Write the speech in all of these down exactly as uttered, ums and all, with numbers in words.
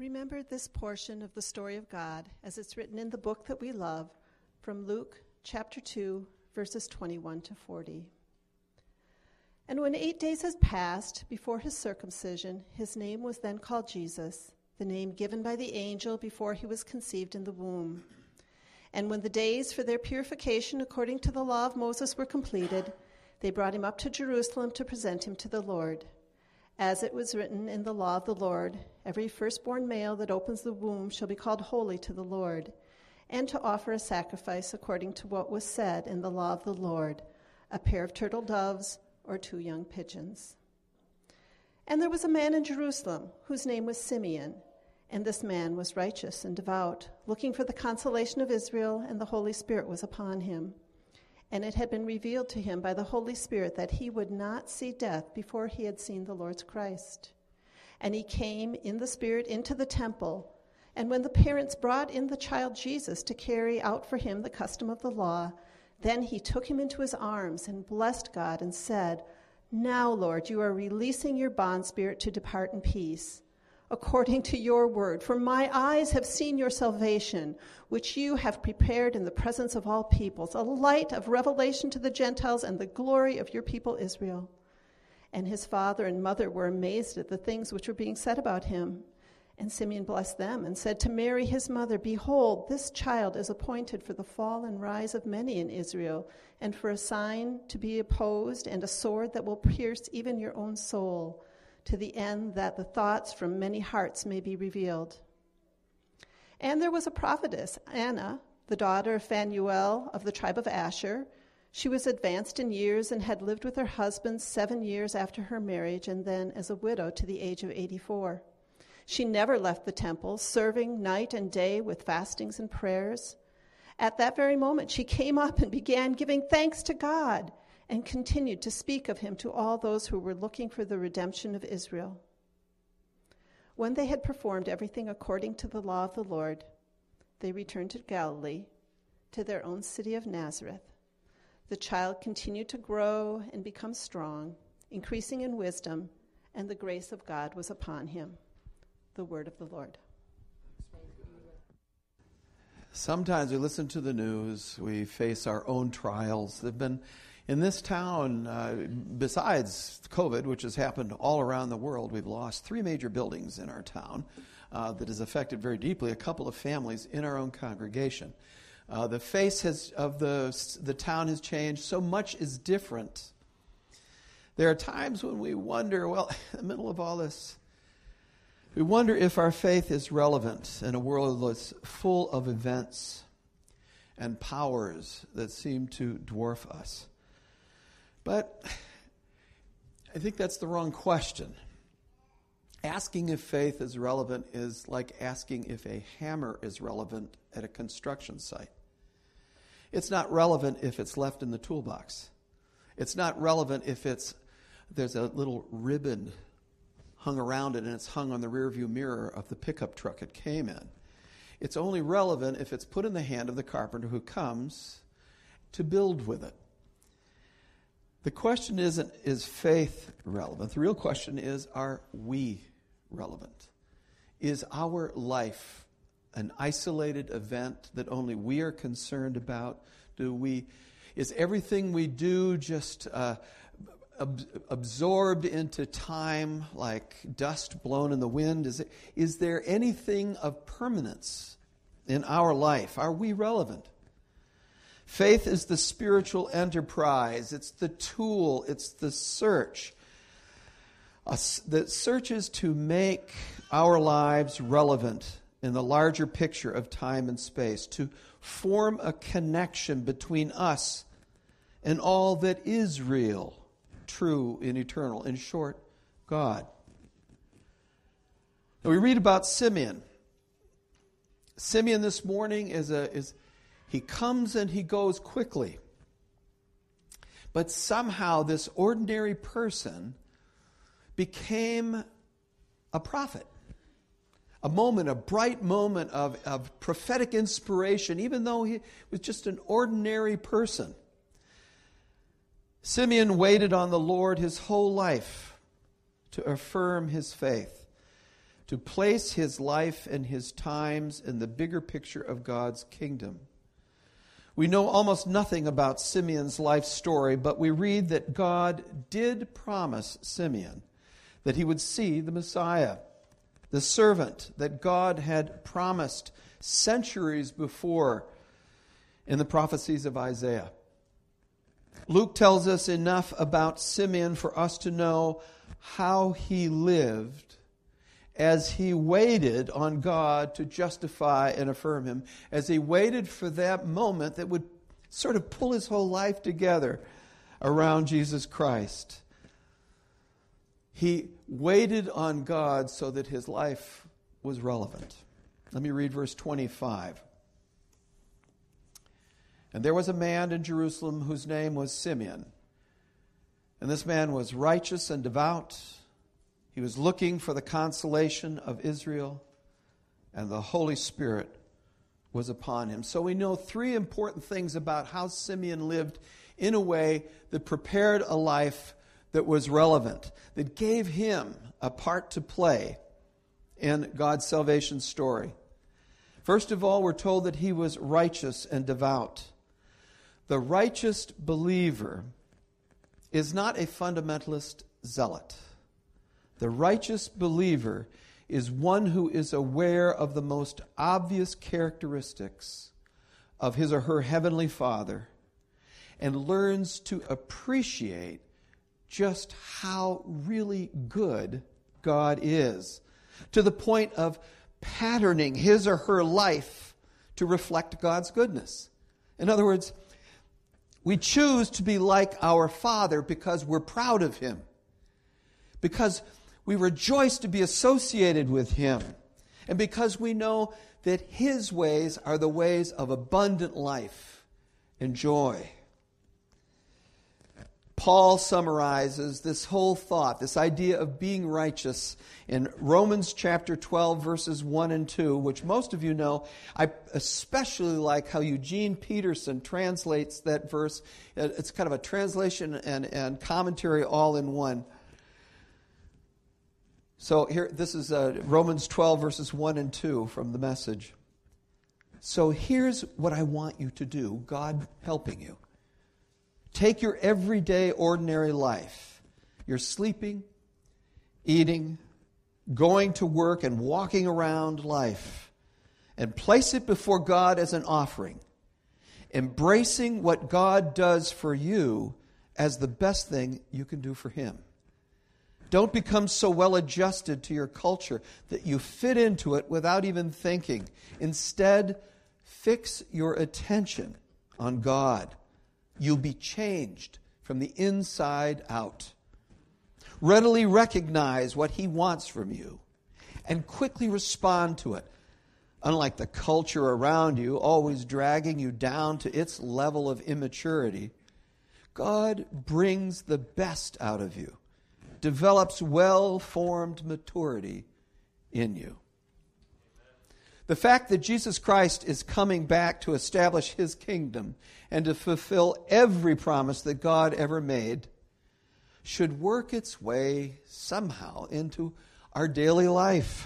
Remember this portion of the story of God as it's written in the book that we love from Luke chapter two, verses twenty-one to forty. And when eight days has passed before his circumcision, his name was then called Jesus, the name given by the angel before he was conceived in the womb. And when the days for their purification according to the law of Moses were completed, they brought him up to Jerusalem to present him to the Lord. As it was written in the law of the Lord, every firstborn male that opens the womb shall be called holy to the Lord, and to offer a sacrifice according to what was said in the law of the Lord, a pair of turtle doves or two young pigeons. And there was a man in Jerusalem whose name was Simeon, and this man was righteous and devout, looking for the consolation of Israel, and the Holy Spirit was upon him. And it had been revealed to him by the Holy Spirit that he would not see death before he had seen the Lord's Christ. And he came in the Spirit into the temple, and when the parents brought in the child Jesus to carry out for him the custom of the law, then he took him into his arms and blessed God and said, "Now, Lord, you are releasing your bondspirit to depart in peace, according to your word. For my eyes have seen your salvation, which you have prepared in the presence of all peoples, a light of revelation to the Gentiles and the glory of your people Israel." And his father and mother were amazed at the things which were being said about him. And Simeon blessed them and said to Mary his mother, "Behold, this child is appointed for the fall and rise of many in Israel, and for a sign to be opposed, and a sword that will pierce even your own soul, to the end that the thoughts from many hearts may be revealed." And there was a prophetess, Anna, the daughter of Phanuel of the tribe of Asher. She was advanced in years and had lived with her husband seven years after her marriage, and then as a widow to the age of eighty-four. She never left the temple, serving night and day with fastings and prayers. At that very moment she came up and began giving thanks to God, and continued to speak of him to all those who were looking for the redemption of Israel. When they had performed everything according to the law of the Lord, they returned to Galilee, to their own city of Nazareth. The child continued to grow and become strong, increasing in wisdom, and the grace of God was upon him. The word of the Lord. Sometimes we listen to the news, we face our own trials. There have been in this town, uh, besides COVID, which has happened all around the world, we've lost three major buildings in our town uh, that has affected very deeply a couple of families in our own congregation. Uh, the face has, of the, the town has changed. So much is different. There are times when we wonder, well, in the middle of all this, we wonder if our faith is relevant in a world that's full of events and powers that seem to dwarf us. But I think that's the wrong question. Asking if faith is relevant is like asking if a hammer is relevant at a construction site. It's not relevant if it's left in the toolbox. It's not relevant if it's there's a little ribbon hung around it and it's hung on the rearview mirror of the pickup truck it came in. It's only relevant if it's put in the hand of the carpenter who comes to build with it. The question isn't, is faith relevant? The real question is, are we relevant? Is our life an isolated event that only we are concerned about? Do we, is everything we do just uh, ab- absorbed into time like dust blown in the wind? Is it, is there anything of permanence in our life? Are we relevant? Faith is the spiritual enterprise. It's the tool. It's the search. Uh, that searches to make our lives relevant in the larger picture of time and space, to form a connection between us and all that is real, true, and eternal. In short, God. Now we read about Simeon. Simeon this morning is a is he comes and he goes quickly. But somehow this ordinary person became a prophet. A moment, a bright moment of, of prophetic inspiration, even though he was just an ordinary person. Simeon waited on the Lord his whole life to affirm his faith, to place his life and his times in the bigger picture of God's kingdom. We know almost nothing about Simeon's life story, but we read that God did promise Simeon that he would see the Messiah, the servant that God had promised centuries before in the prophecies of Isaiah. Luke tells us enough about Simeon for us to know how he lived as he waited on God to justify and affirm him, as he waited for that moment that would sort of pull his whole life together around Jesus Christ. He waited on God so that his life was relevant. Let me read verse twenty-five. And there was a man in Jerusalem whose name was Simeon. And this man was righteous and devout. He was looking for the consolation of Israel, and the Holy Spirit was upon him. So we know three important things about how Simeon lived in a way that prepared a life that was relevant, that gave him a part to play in God's salvation story. First of all, we're told that he was righteous and devout. The righteous believer is not a fundamentalist zealot. The righteous believer is one who is aware of the most obvious characteristics of his or her heavenly Father and learns to appreciate just how really good God is, to the point of patterning his or her life to reflect God's goodness. In other words, we choose to be like our Father because we're proud of him, because we rejoice to be associated with him, and because we know that his ways are the ways of abundant life and joy. Paul summarizes this whole thought, this idea of being righteous, in Romans chapter twelve, verses one and two, which most of you know. I especially like how Eugene Peterson translates that verse. It's kind of a translation and, and commentary all in one. So here, this is uh, Romans twelve, verses one and two from the Message. So here's what I want you to do, God helping you. Take your everyday, ordinary life. You're sleeping, eating, going to work, and walking around life, and place it before God as an offering, embracing what God does for you as the best thing you can do for him. Don't become so well adjusted to your culture that you fit into it without even thinking. Instead, fix your attention on God. You'll be changed from the inside out. Readily recognize what he wants from you and quickly respond to it. Unlike the culture around you, always dragging you down to its level of immaturity, God brings the best out of you, develops well-formed maturity in you. The fact that Jesus Christ is coming back to establish his kingdom and to fulfill every promise that God ever made should work its way somehow into our daily life.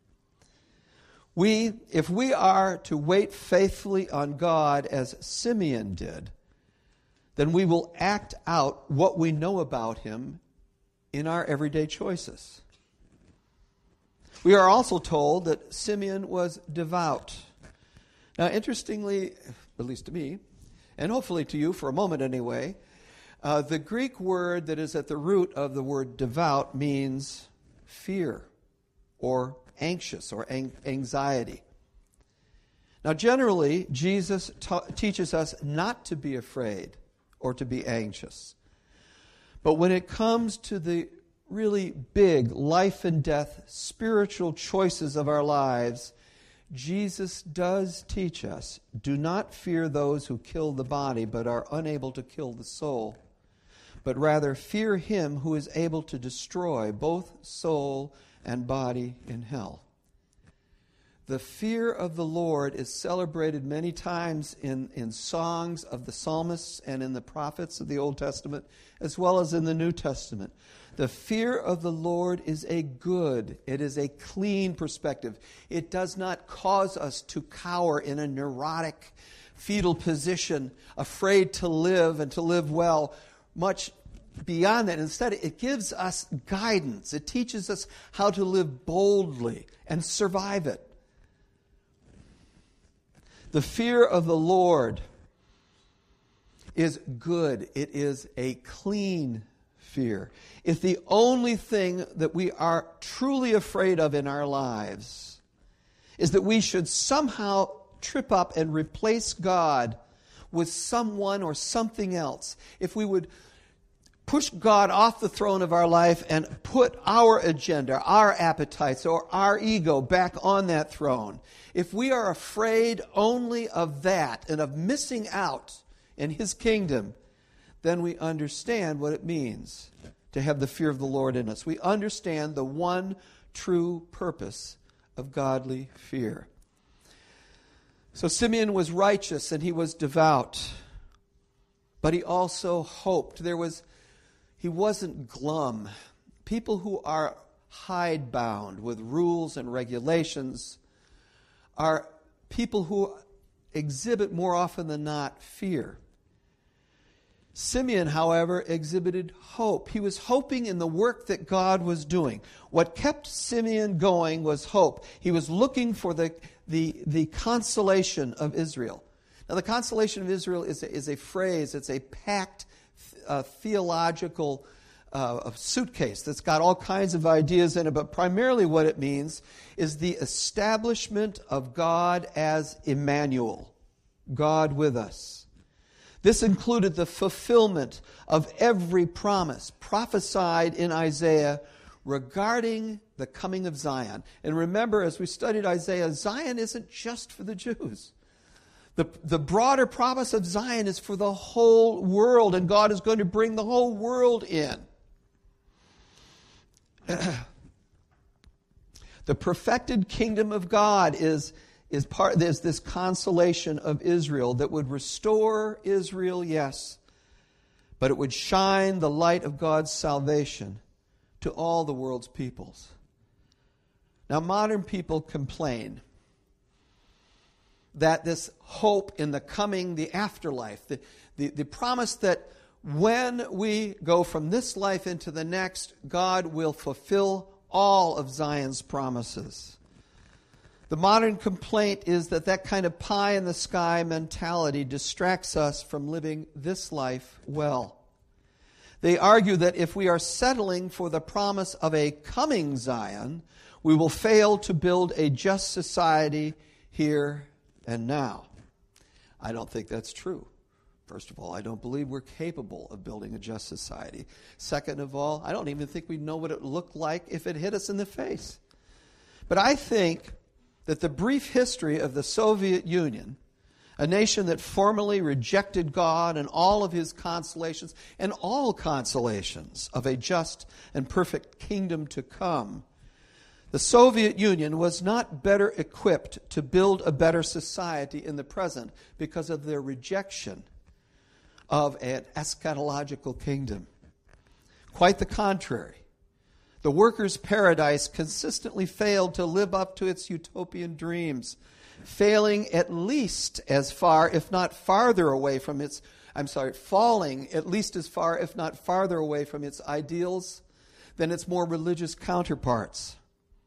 We, if we are to wait faithfully on God as Simeon did, then we will act out what we know about him in our everyday choices. We are also told that Simeon was devout. Now, interestingly, at least to me, and hopefully to you for a moment anyway, uh, the Greek word that is at the root of the word devout means fear or anxious or an- anxiety. Now, generally, Jesus ta- teaches us not to be afraid or to be anxious. But when it comes to the really big life and death spiritual choices of our lives, Jesus does teach us, do not fear those who kill the body but are unable to kill the soul, but rather fear him who is able to destroy both soul and body in hell. The fear of the Lord is celebrated many times in, in songs of the psalmists and in the prophets of the Old Testament, as well as in the New Testament. The fear of the Lord is a good, it is a clean perspective. It does not cause us to cower in a neurotic, fetal position, afraid to live and to live well. Much beyond that, instead, it gives us guidance. It teaches us how to live boldly and survive it. The fear of the Lord is good. It is a clean fear. If the only thing that we are truly afraid of in our lives is that we should somehow trip up and replace God with someone or something else, if we would push God off the throne of our life and put our agenda, our appetites, or our ego back on that throne, if we are afraid only of that and of missing out in His kingdom, then we understand what it means to have the fear of the Lord in us. We understand the one true purpose of godly fear. So Simeon was righteous and he was devout, but he also hoped. There was He wasn't glum. People who are hidebound with rules and regulations are people who exhibit more often than not fear. Simeon, however, exhibited hope. He was hoping in the work that God was doing. What kept Simeon going was hope. He was looking for the, the, the consolation of Israel. Now, the consolation of Israel is a, is a phrase, it's a packed uh, theological uh, suitcase that's got all kinds of ideas in it, but primarily what it means is the establishment of God as Emmanuel, God with us. This included the fulfillment of every promise prophesied in Isaiah regarding the coming of Zion. And remember, as we studied Isaiah, Zion isn't just for the Jews. The, the broader promise of Zion is for the whole world, and God is going to bring the whole world in. The perfected kingdom of God is Is part there's this consolation of Israel that would restore Israel, yes, but it would shine the light of God's salvation to all the world's peoples. Now, modern people complain that this hope in the coming, the afterlife, the, the, the promise that when we go from this life into the next, God will fulfill all of Zion's promises. The modern complaint is that that kind of pie-in-the-sky mentality distracts us from living this life well. They argue that if we are settling for the promise of a coming Zion, we will fail to build a just society here and now. I don't think that's true. First of all, I don't believe we're capable of building a just society. Second of all, I don't even think we know what it would look like if it hit us in the face. But I think that the brief history of the Soviet Union, a nation that formally rejected God and all of His consolations, and all consolations of a just and perfect kingdom to come, the Soviet Union was not better equipped to build a better society in the present because of their rejection of an eschatological kingdom. Quite the contrary. The workers' paradise consistently failed to live up to its utopian dreams, failing at least as far, if not farther away from its, I'm sorry, falling at least as far, if not farther away from its ideals than its more religious counterparts.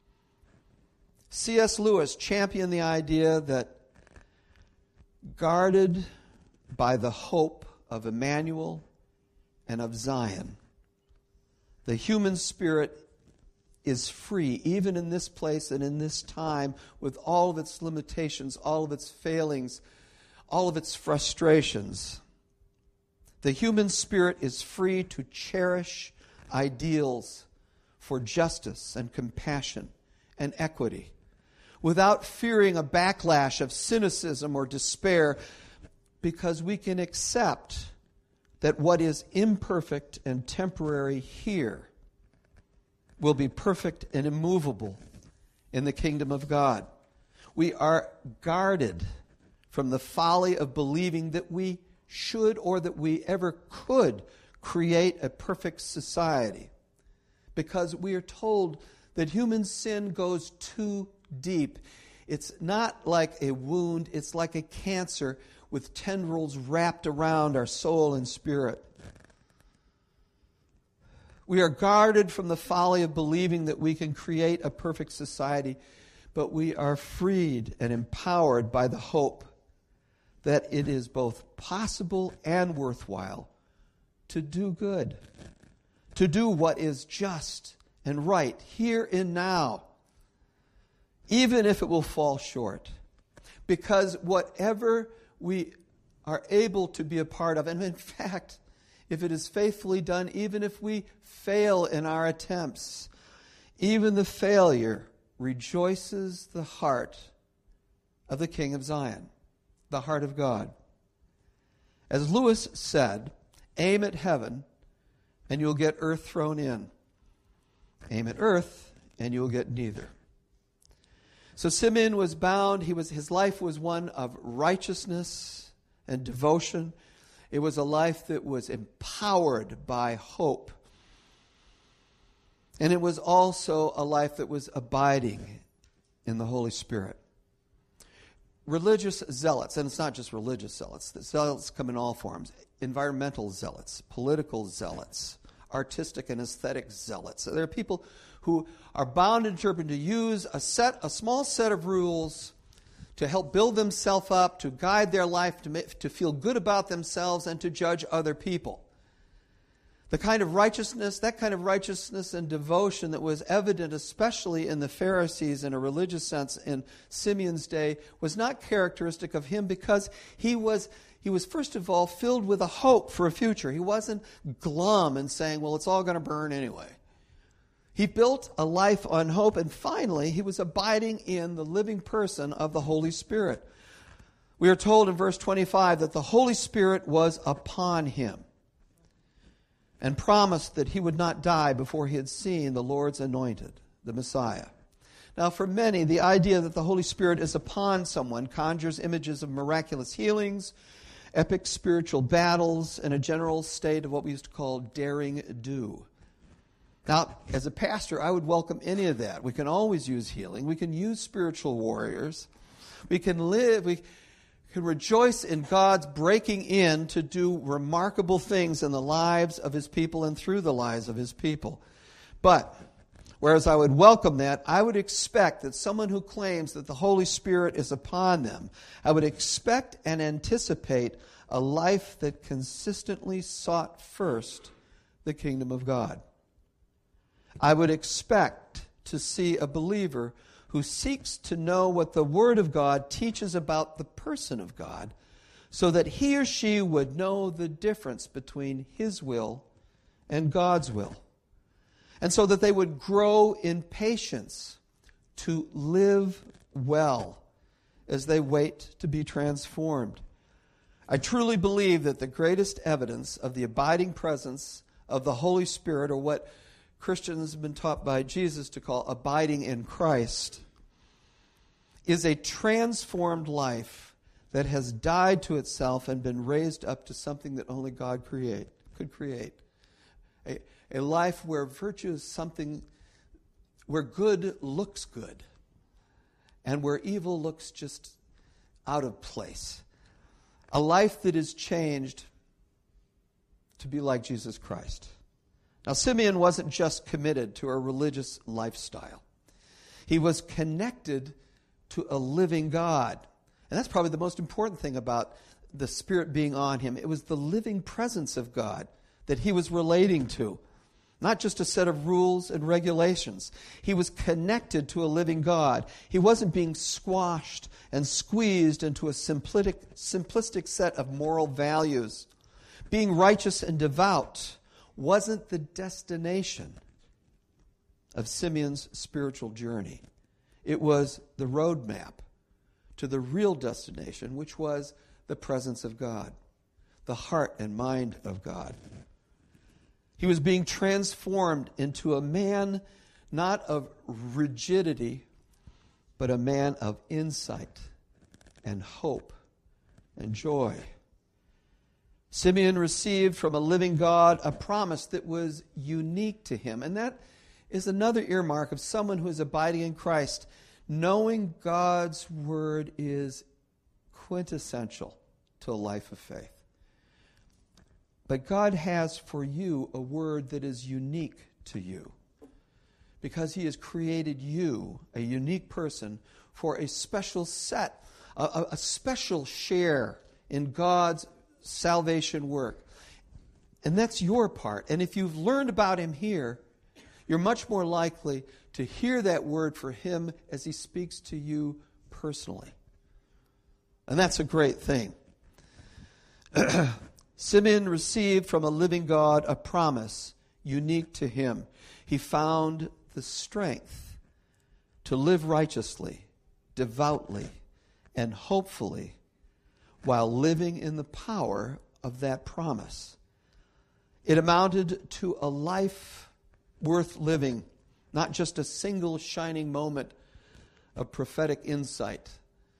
C S Lewis championed the idea that guarded by the hope of Emmanuel and of Zion, the human spirit is free, even in this place and in this time, with all of its limitations, all of its failings, all of its frustrations. The human spirit is free to cherish ideals for justice and compassion and equity, without fearing a backlash of cynicism or despair, because we can accept that what is imperfect and temporary here will be perfect and immovable in the kingdom of God. We are guarded from the folly of believing that we should or that we ever could create a perfect society, because we are told that human sin goes too deep. It's not like a wound, it's like a cancer with tendrils wrapped around our soul and spirit. We are guarded from the folly of believing that we can create a perfect society, but we are freed and empowered by the hope that it is both possible and worthwhile to do good, to do what is just and right here and now, even if it will fall short. Because whatever we are able to be a part of, and in fact, if it is faithfully done, even if we fail in our attempts, even the failure rejoices the heart of the King of Zion, the heart of God. As Lewis said, aim at heaven and you'll get earth thrown in. Aim at earth and you'll get neither. So Simeon was bound. He was, his life was one of righteousness and devotion. It was a life that was empowered by hope. And it was also a life that was abiding in the Holy Spirit. Religious zealots, and it's not just religious zealots. The zealots come in all forms. Environmental zealots, political zealots, artistic and aesthetic zealots. So there are people who are bound and determined to use a set, a small set of rules to help build themselves up, to guide their life, to, make, to feel good about themselves, and to judge other people. The kind of righteousness, that kind of righteousness and devotion that was evident, especially in the Pharisees in a religious sense in Simeon's day, was not characteristic of him, because he was, he was first of all filled with a hope for a future. He wasn't glum and saying, well, it's all going to burn anyway. He built a life on hope, and finally, he was abiding in the living person of the Holy Spirit. We are told in verse twenty-five that the Holy Spirit was upon him and promised that he would not die before he had seen the Lord's anointed, the Messiah. Now, for many, the idea that the Holy Spirit is upon someone conjures images of miraculous healings, epic spiritual battles, and a general state of what we used to call daring do. Now, as a pastor, I would welcome any of that. We can always use healing. We can use spiritual warriors. We can live, we can rejoice in God's breaking in to do remarkable things in the lives of His people and through the lives of His people. But, whereas I would welcome that, I would expect that someone who claims that the Holy Spirit is upon them, I would expect and anticipate a life that consistently sought first the kingdom of God. I would expect to see a believer who seeks to know what the Word of God teaches about the person of God, so that he or she would know the difference between His will and God's will, and so that they would grow in patience to live well as they wait to be transformed. I truly believe that the greatest evidence of the abiding presence of the Holy Spirit, or what Christians have been taught by Jesus to call abiding in Christ, is a transformed life that has died to itself and been raised up to something that only God create, could create. A, a life where virtue is something, where good looks good and where evil looks just out of place. A life that is changed to be like Jesus Christ. Now, Simeon wasn't just committed to a religious lifestyle. He was connected to a living God. And that's probably the most important thing about the Spirit being on him. It was the living presence of God that he was relating to, not just a set of rules and regulations. He was connected to a living God. He wasn't being squashed and squeezed into a simplistic, simplistic set of moral values. Being righteous and devout wasn't the destination of Simeon's spiritual journey. It was the roadmap to the real destination, which was the presence of God, the heart and mind of God. He was being transformed into a man not of rigidity, but a man of insight and hope and joy. Simeon received from a living God a promise that was unique to him. And that is another earmark of someone who is abiding in Christ. Knowing God's word is quintessential to a life of faith. But God has for you a word that is unique to you, because he has created you, a unique person, for a special set, a, a special share in God's salvation work. And that's your part. And if you've learned about him here, you're much more likely to hear that word for him as he speaks to you personally. And that's a great thing. Simeon received from a living God a promise unique to him. He found the strength to live righteously, devoutly, and hopefully while living in the power of that promise. It amounted to a life worth living, not just a single shining moment of prophetic insight.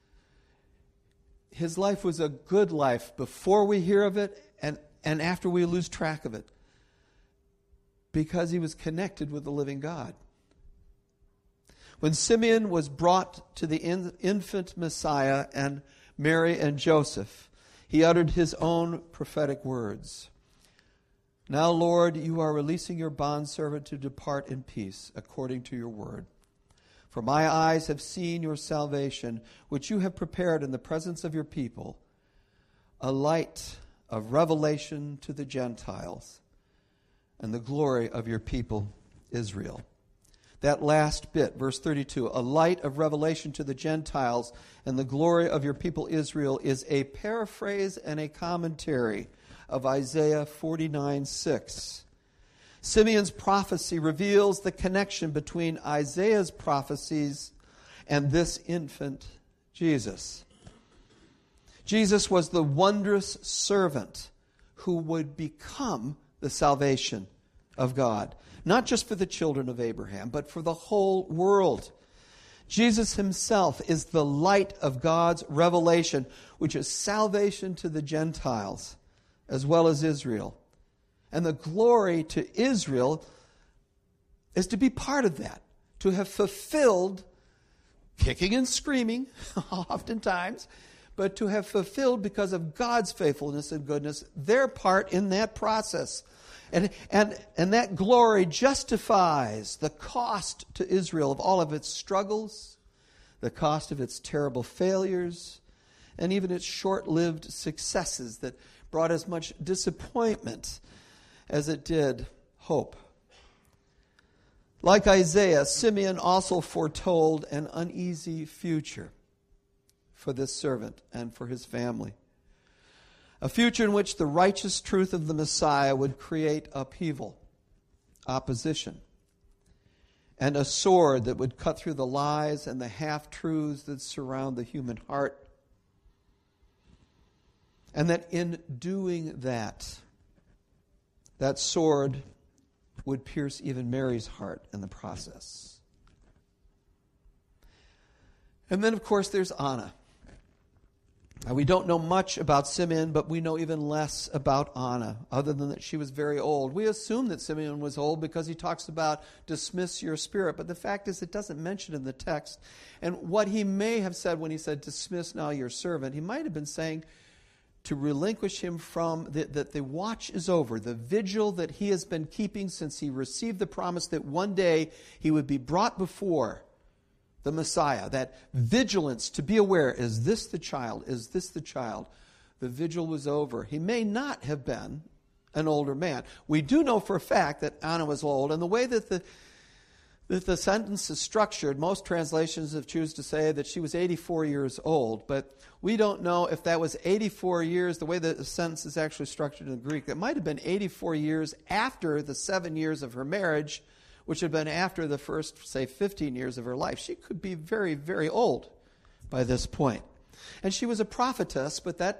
His life was a good life before we hear of it and, and after we lose track of it, because he was connected with the living God. When Simeon was brought to the in, infant Messiah and Mary and Joseph, he uttered his own prophetic words. Now, Lord, you are releasing your bondservant to depart in peace, according to your word. For my eyes have seen your salvation, which you have prepared in the presence of your people, a light of revelation to the Gentiles and the glory of your people Israel. That last bit, verse thirty-two, a light of revelation to the Gentiles and the glory of your people Israel, is a paraphrase and a commentary of Isaiah forty-nine six. Simeon's prophecy reveals the connection between Isaiah's prophecies and this infant Jesus. Jesus was the wondrous servant who would become the salvation of God, not just for the children of Abraham, but for the whole world. Jesus himself is the light of God's revelation, which is salvation to the Gentiles as well as Israel. And the glory to Israel is to be part of that, to have fulfilled, kicking and screaming oftentimes, but to have fulfilled, because of God's faithfulness and goodness, their part in that process. And, and, and that glory justifies the cost to Israel of all of its struggles, the cost of its terrible failures, and even its short-lived successes that brought as much disappointment as it did hope. Like Isaiah, Simeon also foretold an uneasy future for this servant and for his family. A future in which the righteous truth of the Messiah would create upheaval, opposition, and a sword that would cut through the lies and the half-truths that surround the human heart. And that in doing that, that sword would pierce even Mary's heart in the process. And then, of course, there's Anna. Now, we don't know much about Simeon, but we know even less about Anna, other than that she was very old. We assume that Simeon was old because he talks about dismiss your spirit, but the fact is it doesn't mention in the text. And what he may have said when he said dismiss now your servant, he might have been saying to relinquish him from, the, that the watch is over, the vigil that he has been keeping since he received the promise that one day he would be brought before the Messiah. That vigilance to be aware, is this the child? Is this the child? The vigil was over. He may not have been an older man. We do know for a fact that Anna was old, and the way that the that the sentence is structured, most translations have choose to say that she was eighty-four years old, but we don't know if that was eighty-four years, the way the sentence is actually structured in the Greek. It might have been eighty-four years after the seven years of her marriage, which had been after the first, say, fifteen years of her life. She could be very, very old by this point. And she was a prophetess, but that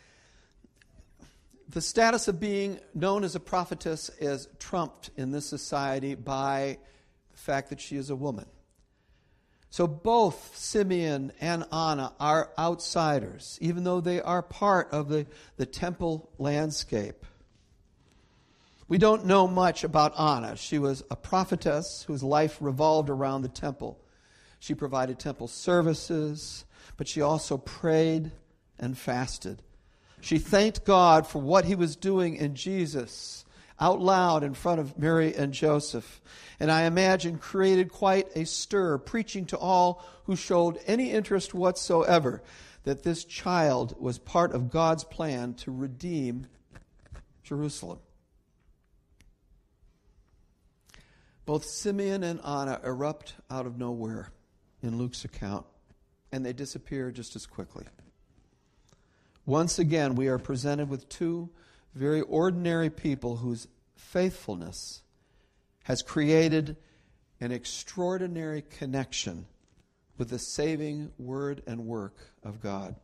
the status of being known as a prophetess is trumped in this society by the fact that she is a woman. So both Simeon and Anna are outsiders, even though they are part of the, the temple landscape. We don't know much about Anna. She was a prophetess whose life revolved around the temple. She provided temple services, but she also prayed and fasted. She thanked God for what he was doing in Jesus out loud in front of Mary and Joseph. And I imagine created quite a stir, preaching to all who showed any interest whatsoever that this child was part of God's plan to redeem Jerusalem. Both Simeon and Anna erupt out of nowhere in Luke's account, and they disappear just as quickly. Once again, we are presented with two very ordinary people whose faithfulness has created an extraordinary connection with the saving word and work of God.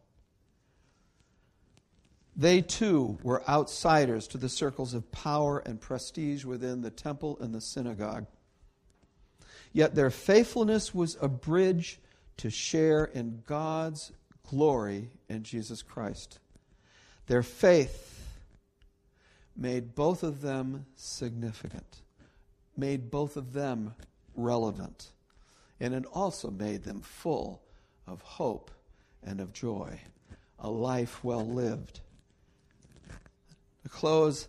They too were outsiders to the circles of power and prestige within the temple and the synagogue. Yet their faithfulness was a bridge to share in God's glory in Jesus Christ. Their faith made both of them significant, made both of them relevant, and it also made them full of hope and of joy, a life well lived. To close,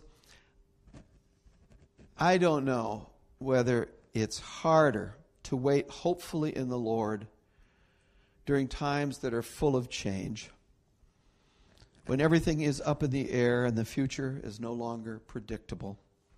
I don't know whether it's harder to wait hopefully in the Lord during times that are full of change, when everything is up in the air and the future is no longer predictable,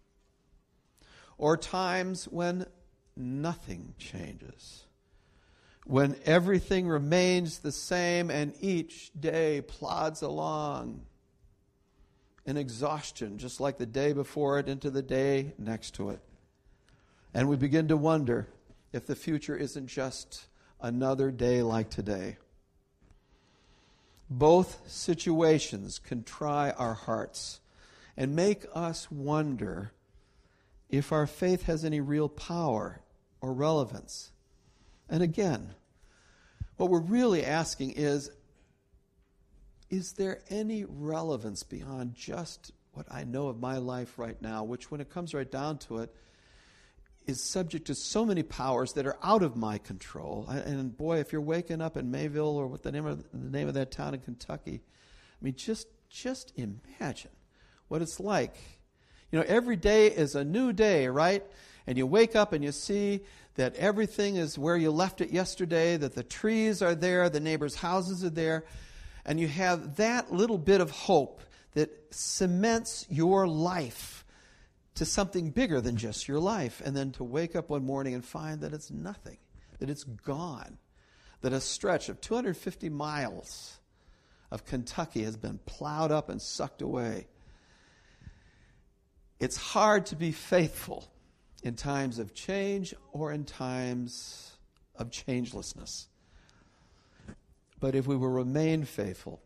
or times when nothing changes, when everything remains the same and each day plods along in exhaustion, just like the day before it into the day next to it. And we begin to wonder if the future isn't just another day like today. Both situations can try our hearts and make us wonder if our faith has any real power or relevance. And again, what we're really asking is, is there any relevance beyond just what I know of my life right now, which when it comes right down to it, is subject to so many powers that are out of my control. And boy, if you're waking up in Mayville or what the name of the name of that town in Kentucky, I mean, just just imagine what it's like. You know, every day is a new day, right? And you wake up and you see that everything is where you left it yesterday, that the trees are there, the neighbors' houses are there, and you have that little bit of hope that cements your life to something bigger than just your life, and then to wake up one morning and find that it's nothing, that it's gone, that a stretch of two hundred fifty miles of Kentucky has been plowed up and sucked away. It's hard to be faithful in times of change or in times of changelessness. But if we will remain faithful,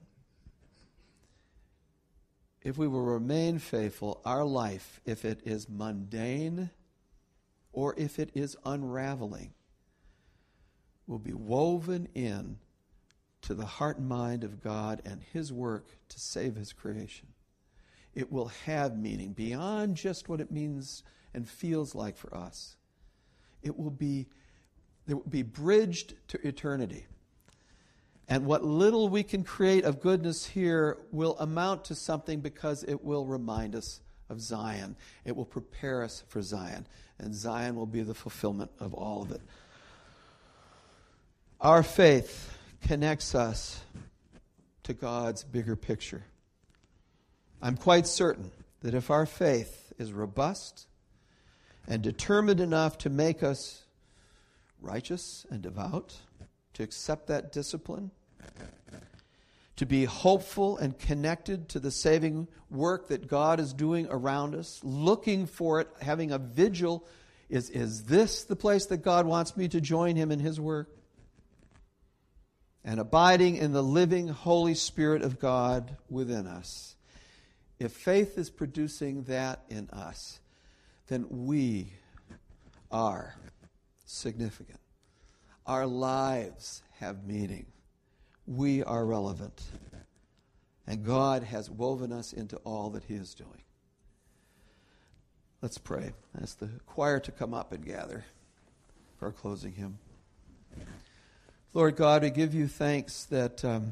If we will remain faithful, our life, if it is mundane or if it is unraveling, will be woven in to the heart and mind of God and his work to save his creation. It will have meaning beyond just what it means and feels like for us. It will be, it will be bridged to eternity. And what little we can create of goodness here will amount to something because it will remind us of Zion. It will prepare us for Zion. And Zion will be the fulfillment of all of it. Our faith connects us to God's bigger picture. I'm quite certain that if our faith is robust and determined enough to make us righteous and devout, to accept that discipline, to be hopeful and connected to the saving work that God is doing around us, looking for it, having a vigil. Is, is this the place that God wants me to join him in his work? And abiding in the living Holy Spirit of God within us. If faith is producing that in us, then we are significant. our lives have meaning. We are relevant. And God has woven us into all that he is doing. Let's pray. Ask the choir to come up and gather for our closing hymn. Lord God, we give you thanks that um,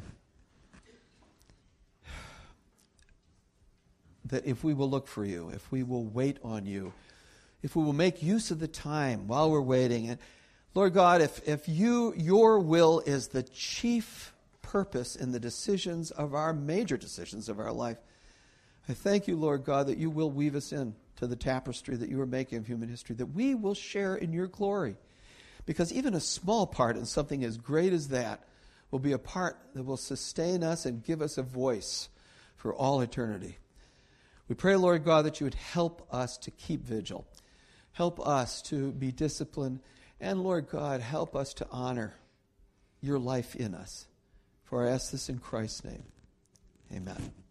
that if we will look for you, if we will wait on you, if we will make use of the time while we're waiting, and Lord God, if if you your will is the chief purpose in the decisions of our major decisions of our life, I thank you, Lord God, that you will weave us in to the tapestry that you are making of human history, that we will share in your glory. Because even a small part in something as great as that will be a part that will sustain us and give us a voice for all eternity. We pray, Lord God, that you would help us to keep vigil. Help us to be disciplined. And, Lord God, help us to honor your life in us. For I ask this in Christ's name. Amen.